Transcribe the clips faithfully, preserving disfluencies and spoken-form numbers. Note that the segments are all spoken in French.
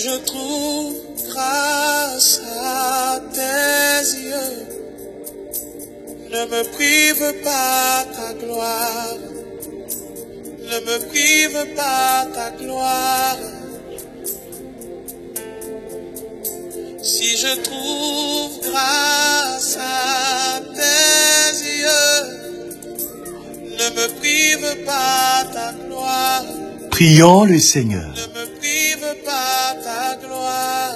je trouve grâce à tes yeux, ne me prive pas ta gloire, ne me prive pas ta gloire. Si je trouve grâce à tes yeux, ne me prive pas ta gloire. Prions le Seigneur. Ne me prive pas ta gloire.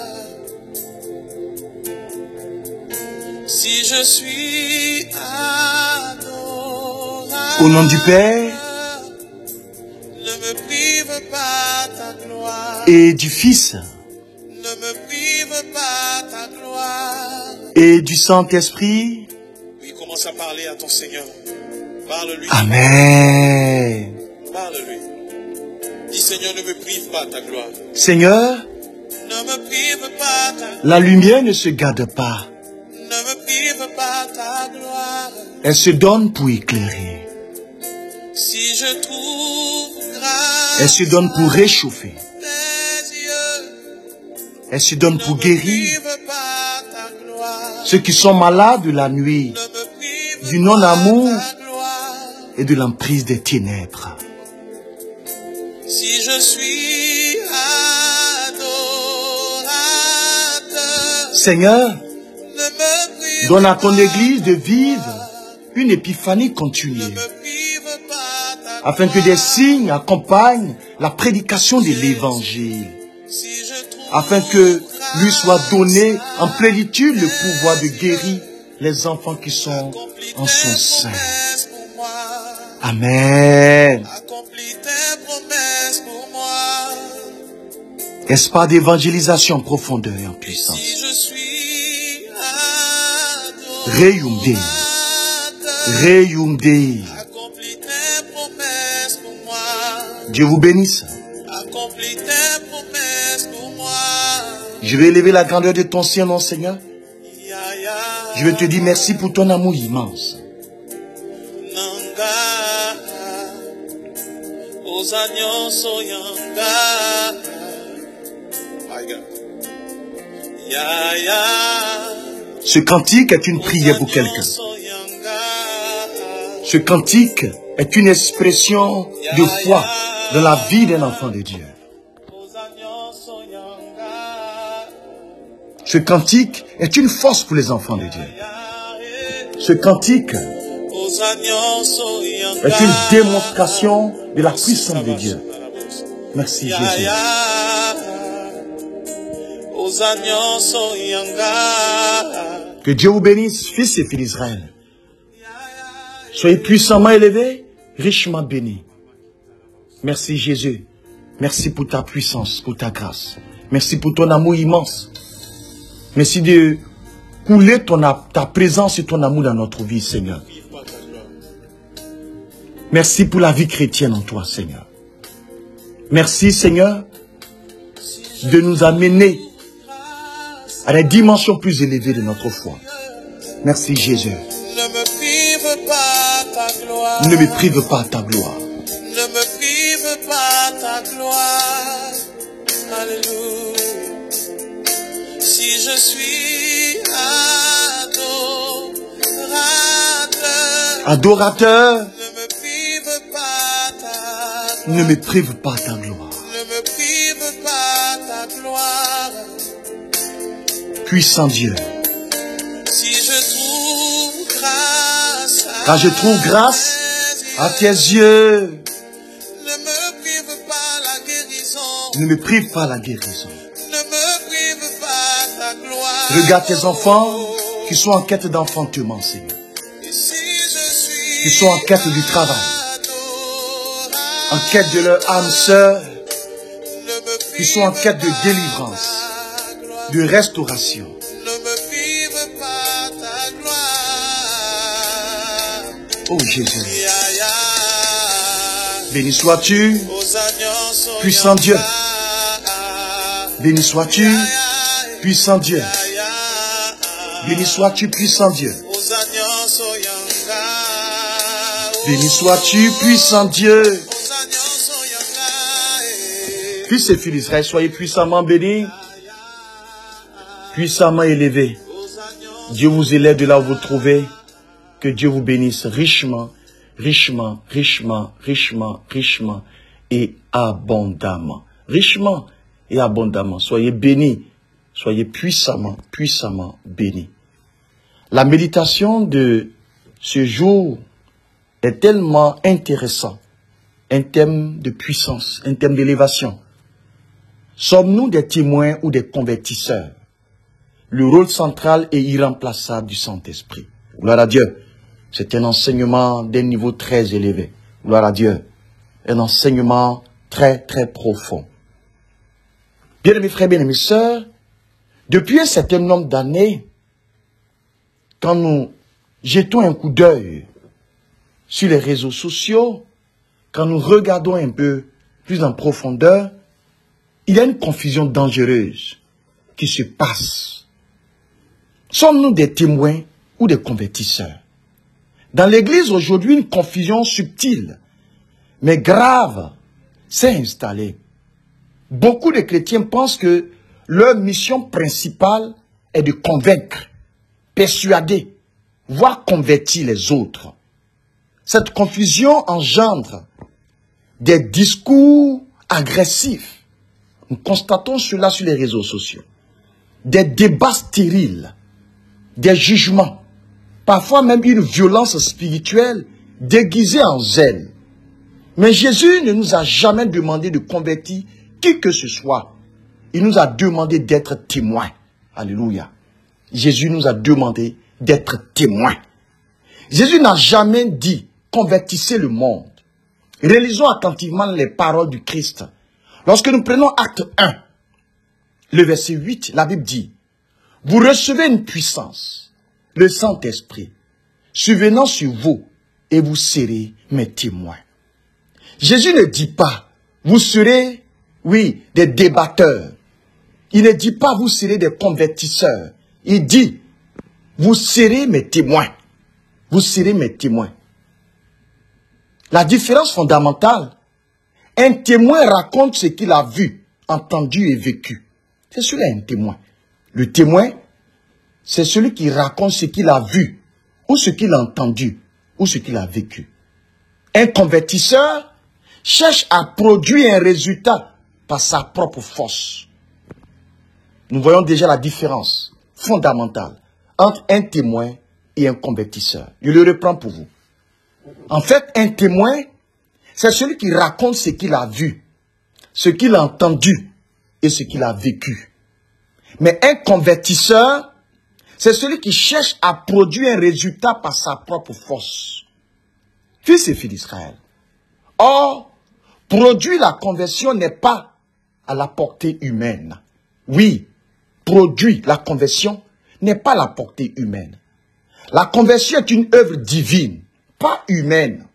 Si je suis adorable, au nom du Père, ne me prive pas ta gloire. Et du Fils, ne me prive pas ta gloire. Et du Saint-Esprit. Oui, commence à parler à ton Seigneur. Parle-lui. Amen. Parle-lui. Dis, Seigneur, ne me prive pas ta gloire. Seigneur, ne me prive pas ta gloire. La lumière ne se garde pas. Ne me prive pas ta gloire. Elle se donne pour éclairer. Si je trouve grâce. Elle se donne pour réchauffer. Tes yeux. Elle se donne pour guérir pas ta gloire. Ceux qui sont malades de la nuit, du non-amour et de l'emprise des ténèbres. Si je suis adorateur, Seigneur, ne me donne à ton Église de vivre une épiphanie continue, afin que des signes accompagnent la prédication de l'Évangile, afin que lui soit donné en plénitude le pouvoir de guérir les enfants qui sont en son sein. Amen. Espoir d'évangélisation profondeur et en puissance. Reyumde. Reyumde. Dieu vous bénisse. Je vais élever la grandeur de ton Saint-Nom, Seigneur. Je vais te dire merci pour ton amour immense. Ce cantique est une prière pour quelqu'un. Ce cantique est une expression de foi dans la vie d'un enfant de Dieu. Ce cantique est une force pour les enfants de Dieu. Ce cantique est une démonstration de la puissance de Dieu. Merci Jésus. Que Dieu vous bénisse, fils et filles d'Israël. Soyez puissamment élevés, richement bénis. Merci Jésus. Merci pour ta puissance, pour ta grâce. Merci pour ton amour immense. Merci de couler ton, ta présence et ton amour dans notre vie, Seigneur. Merci pour la vie chrétienne en toi, Seigneur. Merci, Seigneur, de nous amener à la dimension plus élevée de notre foi. Merci, Jésus. Ne me prive pas ta gloire. Ne me prive pas ta gloire. Ne me prive pas ta gloire. Alléluia. Si je suis adorateur, adorateur, ne me prive pas ta gloire. Ne me prive pas ta gloire. Ne me prive pas ta gloire. Puissant Dieu. Si je trouve grâce à Car je trouve grâce à tes yeux. Ne me prive pas la guérison. Ne me prive pas la guérison. Ne me prive pas ta gloire. Regarde tes enfants qui sont en quête d'enfantement, Seigneur. Qui sont en quête du travail. En quête de leur âme sœur. Qui sont en quête de délivrance. De restauration. Ne me prive pas ta gloire. Oh Jésus. Béni sois-tu, puissant Dieu. Béni sois-tu, puissant Dieu. Béni sois-tu, puissant Dieu. Béni sois-tu, puissant Dieu. Fils et filles d'Israël, soyez puissamment bénis, puissamment élevés. Dieu vous élève de là où vous vous trouvez. Que Dieu vous bénisse richement, richement, richement, richement, richement et abondamment. Richement et abondamment. Soyez bénis, soyez puissamment, puissamment bénis. La méditation de ce jour est tellement intéressant. Un thème de puissance, un thème d'élévation. Sommes-nous des témoins ou des convertisseurs? Le rôle central et irremplaçable du Saint-Esprit. Gloire à Dieu. C'est un enseignement d'un niveau très élevé. Gloire à Dieu. Un enseignement très, très profond. Bien-aimés frères, bien-aimés sœurs, depuis un certain nombre d'années, quand nous jetons un coup d'œil sur les réseaux sociaux, quand nous regardons un peu plus en profondeur, il y a une confusion dangereuse qui se passe. Sommes-nous des témoins ou des convertisseurs? Dans l'Église aujourd'hui, une confusion subtile, mais grave, s'est installée. Beaucoup de chrétiens pensent que leur mission principale est de convaincre, persuader, voire convertir les autres. Cette confusion engendre des discours agressifs. Nous constatons cela sur les réseaux sociaux. Des débats stériles, des jugements, parfois même une violence spirituelle déguisée en zèle. Mais Jésus ne nous a jamais demandé de convertir qui que ce soit. Il nous a demandé d'être témoins. Alléluia. Jésus nous a demandé d'être témoins. Jésus n'a jamais dit convertissez le monde. Réalisons attentivement les paroles du Christ. Lorsque nous prenons acte un, le verset huit, la Bible dit, vous recevez une puissance, le Saint-Esprit, survenant sur vous, et vous serez mes témoins. Jésus ne dit pas, vous serez, oui, des débatteurs. Il ne dit pas, vous serez des convertisseurs. Il dit, vous serez mes témoins. Vous serez mes témoins. La différence fondamentale, un témoin raconte ce qu'il a vu, entendu et vécu. C'est celui un témoin. Le témoin, c'est celui qui raconte ce qu'il a vu, ou ce qu'il a entendu, ou ce qu'il a vécu. Un convertisseur cherche à produire un résultat par sa propre force. Nous voyons déjà la différence fondamentale entre un témoin et un convertisseur. Je le reprends pour vous. En fait, un témoin, c'est celui qui raconte ce qu'il a vu, ce qu'il a entendu et ce qu'il a vécu. Mais un convertisseur, c'est celui qui cherche à produire un résultat par sa propre force. Fils et filles d'Israël. Or, produire la conversion n'est pas à la portée humaine. Oui, produire la conversion n'est pas à la portée humaine. La conversion est une œuvre divine, pas humaine.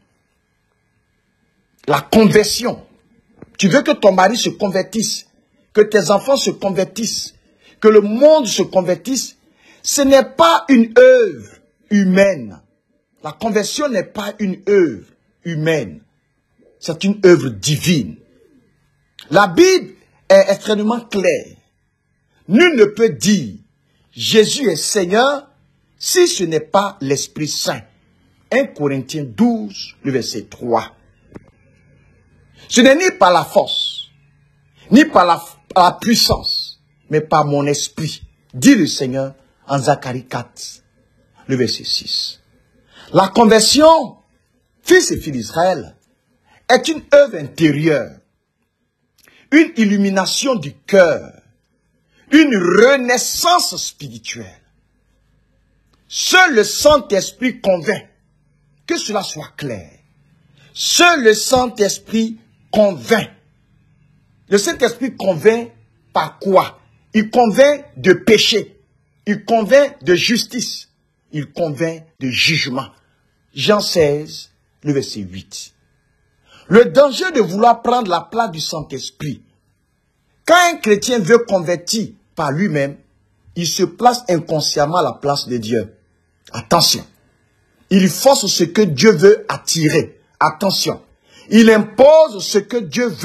La conversion. Tu veux que ton mari se convertisse, que tes enfants se convertissent, que le monde se convertisse. Ce n'est pas une œuvre humaine. La conversion n'est pas une œuvre humaine. C'est une œuvre divine. La Bible est extrêmement claire. Nul ne peut dire Jésus est Seigneur si ce n'est pas l'Esprit Saint. un Corinthiens douze, le verset trois. Ce n'est ni par la force, ni par la, par la puissance, mais par mon esprit, dit le Seigneur en Zacharie quatre, le verset six. La conversion, fils et filles d'Israël, est une œuvre intérieure, une illumination du cœur, une renaissance spirituelle. Seul le Saint-Esprit convainc, que cela soit clair. Seul le Saint-Esprit convainc. Le Saint-Esprit convainc par quoi? Il convainc de péché. Il convainc de justice. Il convainc de jugement. Jean seize, le verset huit. Le danger de vouloir prendre la place du Saint-Esprit. Quand un chrétien veut convertir par lui-même, il se place inconsciemment à la place de Dieu. Attention. Il force ce que Dieu veut attirer. Attention. Il impose ce que Dieu veut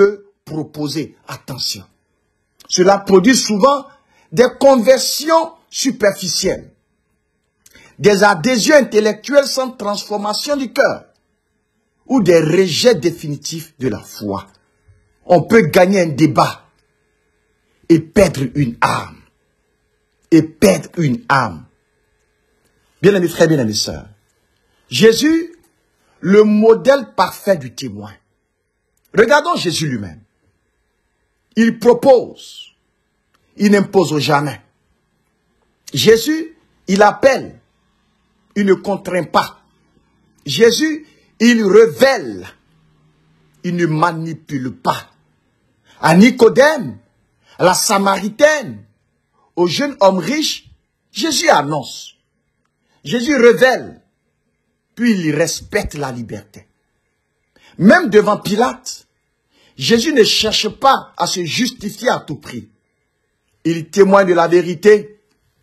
proposé. Attention. Cela produit souvent des conversions superficielles, des adhésions intellectuelles sans transformation du cœur, ou des rejets définitifs de la foi. On peut gagner un débat et perdre une âme. Et perdre une âme. Bien-aimés frères, bien-aimés sœurs, Jésus, le modèle parfait du témoin. Regardons Jésus lui-même. Il propose, il n'impose jamais. Jésus, il appelle, il ne contraint pas. Jésus, il révèle, il ne manipule pas. À Nicodème, à la Samaritaine, au jeune homme riche, Jésus annonce. Jésus révèle, puis il respecte la liberté. Même devant Pilate, Jésus ne cherche pas à se justifier à tout prix. Il témoigne de la vérité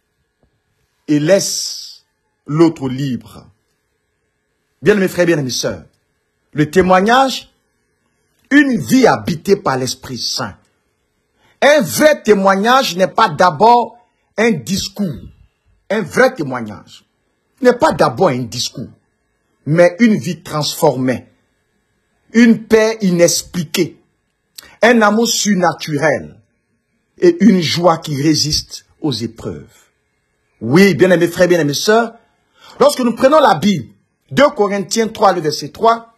et laisse l'autre libre. Bien mes frères, bien mes sœurs, le témoignage, une vie habitée par l'Esprit Saint. Un vrai témoignage n'est pas d'abord un discours. Un vrai témoignage n'est pas d'abord un discours, mais une vie transformée, une paix inexpliquée, un amour surnaturel et une joie qui résiste aux épreuves. Oui, bien aimés frères, bien aimés sœurs, lorsque nous prenons la Bible, deux Corinthiens trois, le verset trois,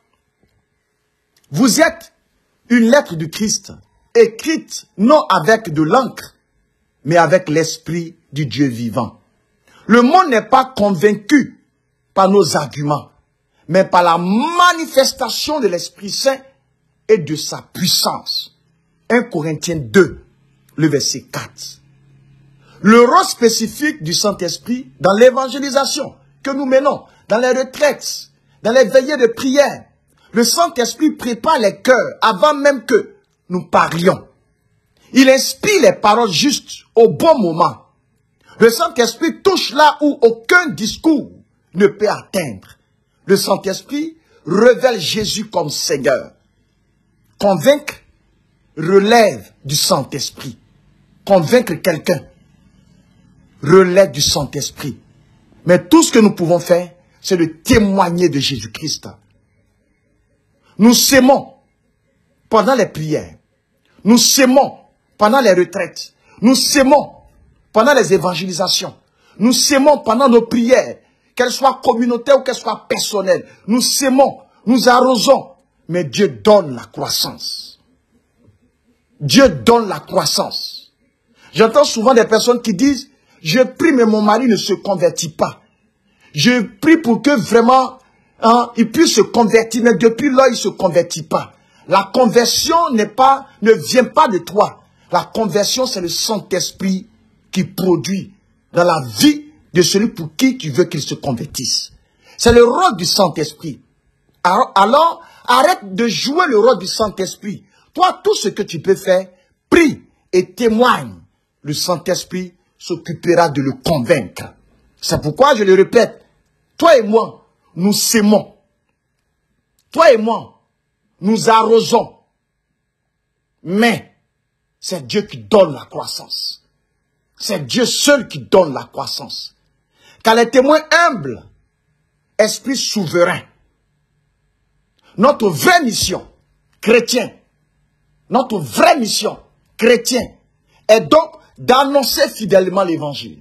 vous êtes une lettre du Christ, écrite non avec de l'encre, mais avec l'esprit du Dieu vivant. Le monde n'est pas convaincu par nos arguments, mais par la manifestation de l'Esprit Saint et de sa puissance. un Corinthiens deux, le verset quatre. Le rôle spécifique du Saint-Esprit dans l'évangélisation que nous menons, dans les retraites, dans les veillées de prière. Le Saint-Esprit prépare les cœurs avant même que nous parlions. Il inspire les paroles justes au bon moment. Le Saint-Esprit touche là où aucun discours ne peut atteindre. Le Saint-Esprit révèle Jésus comme Seigneur. Convaincre relève du Saint-Esprit. Convaincre quelqu'un relève du Saint-Esprit. Mais tout ce que nous pouvons faire, c'est de témoigner de Jésus-Christ. Nous s'aimons pendant les prières. Nous s'aimons pendant les retraites. Nous s'aimons pendant les évangélisations. Nous s'aimons pendant nos prières, qu'elles soient communautaires ou qu'elles soient personnelles. Nous s'aimons, nous arrosons. Mais Dieu donne la croissance. Dieu donne la croissance. J'entends souvent des personnes qui disent, je prie mais mon mari ne se convertit pas. Je prie pour que vraiment hein, il puisse se convertir, mais depuis là il ne se convertit pas. La conversion n'est pas, ne vient pas de toi. La conversion, c'est le Saint-Esprit qui produit dans la vie de celui pour qui tu veux qu'il se convertisse. C'est le rôle du Saint-Esprit. Alors, alors, arrête de jouer le rôle du Saint-Esprit. Toi, tout ce que tu peux faire, prie et témoigne. Le Saint-Esprit s'occupera de le convaincre. C'est pourquoi, je le répète, toi et moi, nous s'aimons. Toi et moi, nous arrosons. Mais, c'est Dieu qui donne la croissance. C'est Dieu seul qui donne la croissance. Car les témoins humbles, esprit souverain, notre vraie mission, chrétien, notre vraie mission, chrétien, est donc d'annoncer fidèlement l'évangile.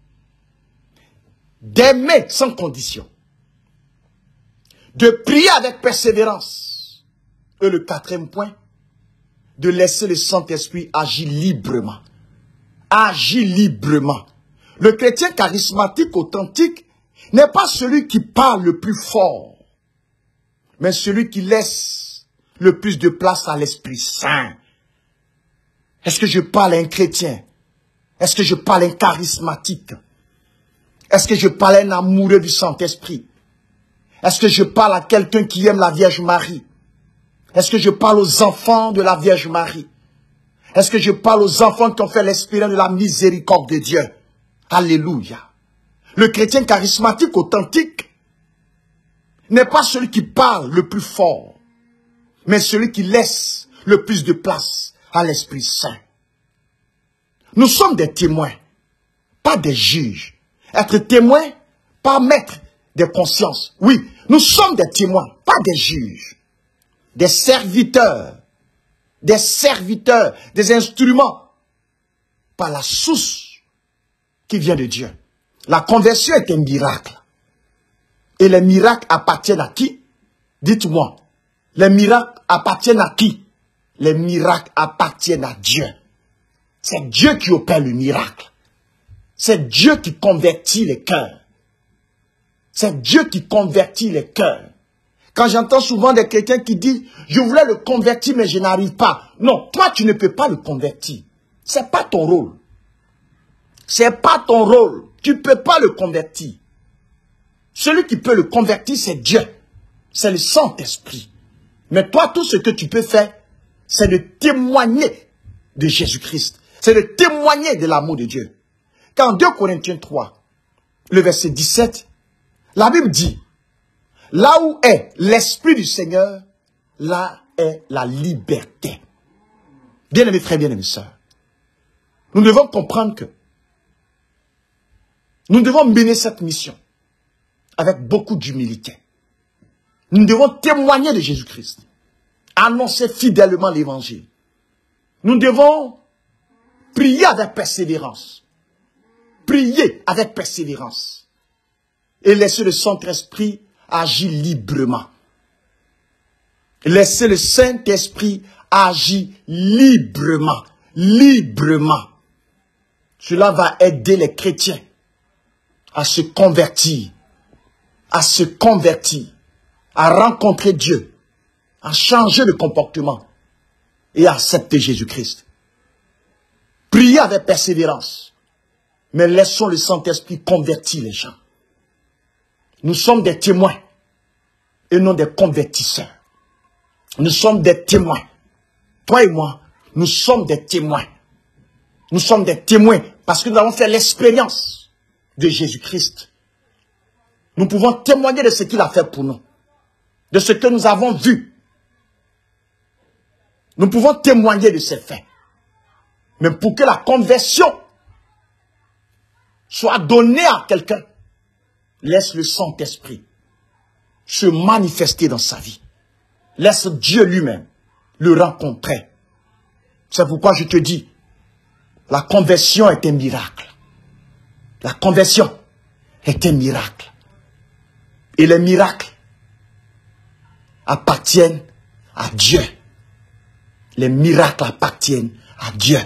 D'aimer sans condition. De prier avec persévérance. Et le quatrième point, de laisser le Saint-Esprit agir librement. Agir librement. Le chrétien charismatique authentique n'est pas celui qui parle le plus fort, mais celui qui laisse le plus de place à l'Esprit Saint. Est-ce que je parle à un chrétien? Est-ce que je parle à un charismatique? Est-ce que je parle à un amoureux du Saint-Esprit? Est-ce que je parle à quelqu'un qui aime la Vierge Marie? Est-ce que je parle aux enfants de la Vierge Marie? Est-ce que je parle aux enfants qui ont fait l'expérience de la miséricorde de Dieu? Alléluia. Le chrétien charismatique authentique n'est pas celui qui parle le plus fort, mais celui qui laisse le plus de place à l'Esprit Saint. Nous sommes des témoins, pas des juges. Être témoin, pas maître des consciences. Oui, nous sommes des témoins, pas des juges. Des serviteurs, des serviteurs, des instruments, par la source qui vient de Dieu. La conversion est un miracle. Et les miracles appartiennent à qui? Dites-moi. Les miracles appartiennent à qui? Les miracles appartiennent à Dieu. C'est Dieu qui opère le miracle. C'est Dieu qui convertit les cœurs. C'est Dieu qui convertit les cœurs. Quand j'entends souvent des chrétiens qui disent « Je voulais le convertir, mais je n'arrive pas. » Non, toi, tu ne peux pas le convertir. Ce n'est pas ton rôle. Ce n'est pas ton rôle. Tu ne peux pas le convertir. Celui qui peut le convertir, c'est Dieu. C'est le Saint-Esprit. Mais toi, tout ce que tu peux faire, c'est de témoigner de Jésus-Christ. C'est de témoigner de l'amour de Dieu. Quand deux Corinthiens trois, le verset dix-sept, la Bible dit, là où est l'Esprit du Seigneur, là est la liberté. Bien-aimés frères, bien-aimés sœurs, nous devons comprendre que nous devons mener cette mission avec beaucoup d'humilité. Nous devons témoigner de Jésus-Christ, annoncer fidèlement l'évangile. Nous devons prier avec persévérance. Prier avec persévérance. Et laisser le Saint-Esprit agir librement. Laisser le Saint-Esprit agir librement. Librement. Cela va aider les chrétiens à se convertir. À se convertir. À rencontrer Dieu. À changer de comportement. Et à accepter Jésus-Christ. Priez avec persévérance. Mais laissons le Saint-Esprit convertir les gens. Nous sommes des témoins. Et non des convertisseurs. Nous sommes des témoins. Toi et moi, nous sommes des témoins. Nous sommes des témoins parce que nous avons fait l'expérience de Jésus-Christ. Nous pouvons témoigner de ce qu'il a fait pour nous. De ce que nous avons vu. Nous pouvons témoigner de ces faits. Mais pour que la conversion soit donnée à quelqu'un, laisse le Saint-Esprit se manifester dans sa vie. Laisse Dieu lui-même le rencontrer. C'est pourquoi je te dis, la conversion est un miracle. La conversion est un miracle. Et les miracles appartiennent à Dieu. Les miracles appartiennent à Dieu.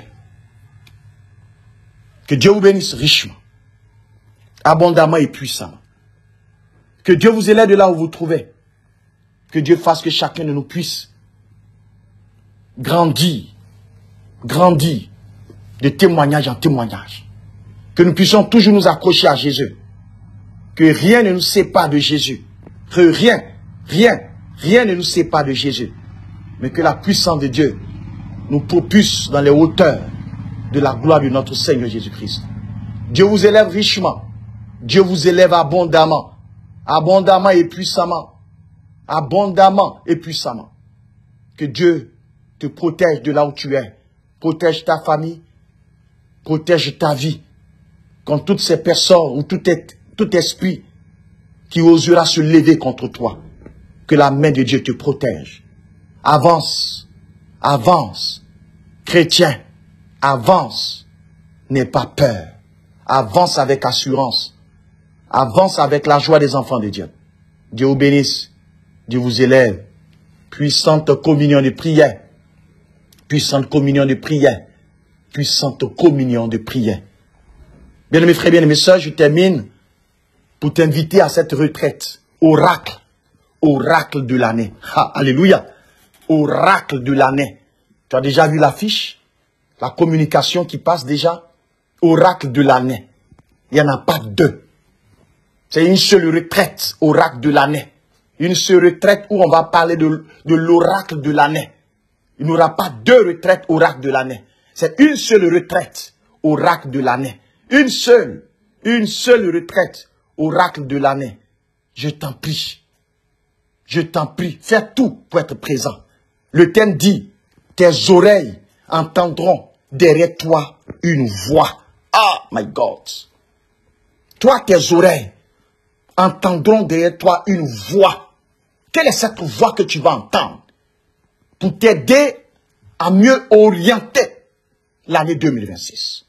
Que Dieu vous bénisse richement, abondamment et puissamment. Que Dieu vous élève de là où vous vous trouvez. Que Dieu fasse que chacun de nous puisse grandir, grandir de témoignage en témoignage. Que nous puissions toujours nous accrocher à Jésus. Que rien ne nous sépare de Jésus. Que rien, rien, rien ne nous sépare de Jésus. Mais que la puissance de Dieu nous propulse dans les hauteurs de la gloire de notre Seigneur Jésus-Christ. Dieu vous élève richement. Dieu vous élève abondamment. Abondamment et puissamment. Abondamment et puissamment. Que Dieu te protège de là où tu es. Protège ta famille. Protège ta vie. Contre toutes ces personnes ou tout, est, tout esprit qui osera se lever contre toi. Que la main de Dieu te protège. Avance. Avance. Chrétien. Avance. N'aie pas peur. Avance avec assurance. Avance avec la joie des enfants de Dieu. Dieu vous bénisse. Dieu vous élève. Puissante communion de prière. Puissante communion de prière. Puissante communion de prière. Bien-aimés frères, bien-aimés sœurs, je termine pour t'inviter à cette retraite. Oracle. Oracle de l'année. Ah, alléluia. Oracle de l'année. Tu as déjà vu l'affiche? La communication qui passe déjà? Oracle de l'année. Il n'y en a pas deux. C'est une seule retraite, oracle de l'année. Une seule retraite où on va parler de, de l'oracle de l'année. Il n'y aura pas deux retraites oracle de l'année. C'est une seule retraite, oracle de l'année. Une seule, une seule retraite, oracle de l'année. Je t'en prie. Je t'en prie. Fais tout pour être présent. Le thème dit, tes oreilles entendront derrière toi une voix. Ah, my God. Toi, tes oreilles entendront derrière toi une voix. Quelle est cette voix que tu vas entendre pour t'aider à mieux orienter l'année deux mille vingt-six?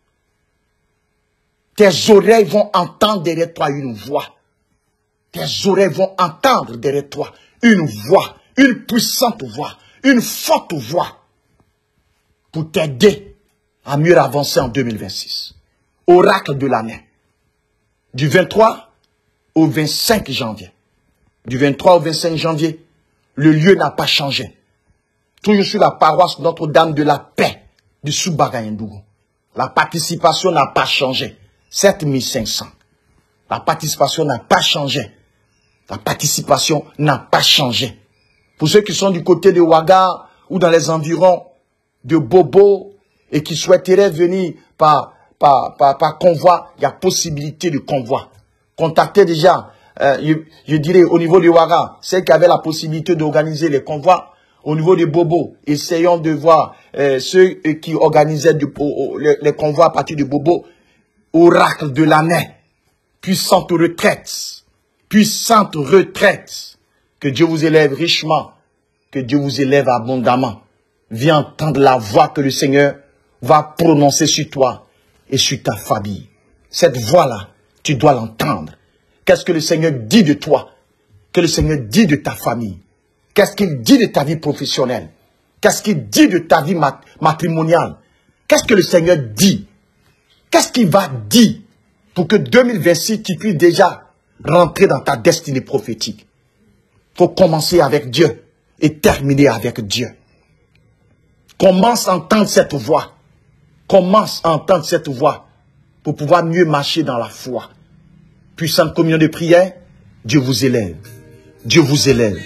Tes oreilles vont entendre derrière toi une voix. Tes oreilles vont entendre derrière toi une voix, une puissante voix, une forte voix pour t'aider à mieux avancer en deux mille vingt-six. Oracle de l'année. Du vingt-trois au vingt-cinq janvier. Du vingt-trois au vingt-cinq janvier, le lieu n'a pas changé. Toujours sur la paroisse Notre-Dame de la Paix du Soubagayendougou. La participation n'a pas changé. sept mille cinq cents. La participation n'a pas changé. La participation n'a pas changé. Pour ceux qui sont du côté de Ouaga ou dans les environs de Bobo et qui souhaiteraient venir par, par, par, par convoi, il y a possibilité de convoi. Contactez déjà, euh, je, je dirais au niveau de Ouaga, ceux qui avaient la possibilité d'organiser les convois. Au niveau de Bobo, essayons de voir euh, ceux qui organisaient du, oh, les, les convois à partir de Bobo. Oracle de l'année, puissante retraite, puissante retraite. Que Dieu vous élève richement, que Dieu vous élève abondamment. Viens entendre la voix que le Seigneur va prononcer sur toi et sur ta famille. Cette voix-là, tu dois l'entendre. Qu'est-ce que le Seigneur dit de toi? Que le Seigneur dit de ta famille? Qu'est-ce qu'il dit de ta vie professionnelle? Qu'est-ce qu'il dit de ta vie mat matrimoniale? Qu'est-ce que le Seigneur dit? Qu'est-ce qu'il va dire pour que deux mille vingt-six, tu puisses déjà rentrer dans ta destinée prophétique? Il faut commencer avec Dieu et terminer avec Dieu. Commence à entendre cette voix. Commence à entendre cette voix pour pouvoir mieux marcher dans la foi. Puissante communion de prière, Dieu vous élève. Dieu vous élève.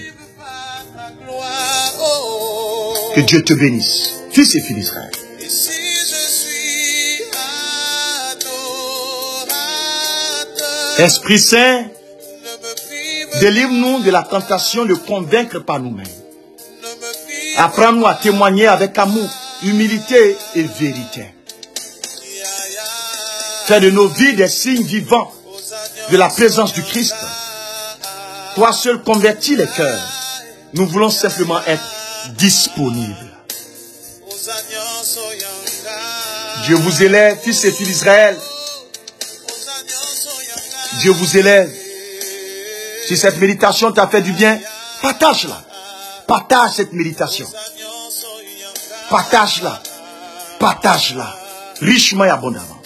Que Dieu te bénisse. Fils et filles d'Israël. Esprit Saint, délivre-nous de la tentation de convaincre par nous-mêmes. Apprends-nous à témoigner avec amour, humilité et vérité. Fais de nos vies des signes vivants de la présence du Christ. Toi seul convertis les cœurs. Nous voulons simplement être disponibles. Dieu vous élève, fils et filles d'Israël. Dieu vous élève. Si cette méditation t'a fait du bien, partage-la. Partage cette méditation. Partage-la. Partage-la. Richement et abondamment.